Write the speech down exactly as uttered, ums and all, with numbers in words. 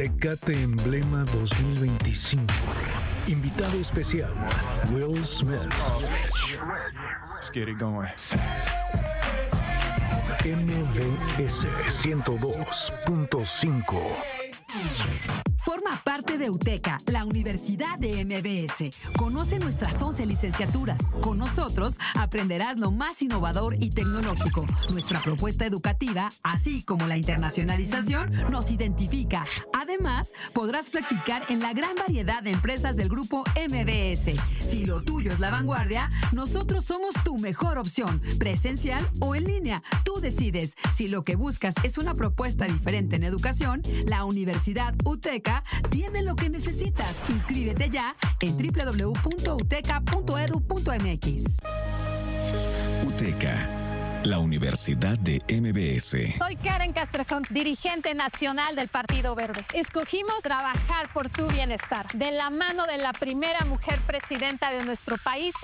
Tecate Emblema dos mil veinticinco. Invitado especial, Will Smith. Let's get it going. M B S ciento dos punto cinco. Forma parte de UTECA, la Universidad de M B S. Conoce nuestras once licenciaturas. Con nosotros aprenderás lo más innovador y tecnológico. Nuestra propuesta educativa, así como la internacionalización, nos identifica. Además, podrás practicar en la gran variedad de empresas del grupo M B S. Si lo tuyo es la vanguardia, nosotros somos tu mejor opción, presencial o en línea. Tú decides. Si lo que buscas es una propuesta diferente en educación, la Universidad UTECA tiene lo que necesitas. Inscríbete ya en doble u doble u doble u punto uteca punto edu punto m x. UTECA, la Universidad de M B S. Soy Karen Castrejón, dirigente nacional del Partido Verde. Escogimos trabajar por tu bienestar, de la mano de la primera mujer presidenta de nuestro país,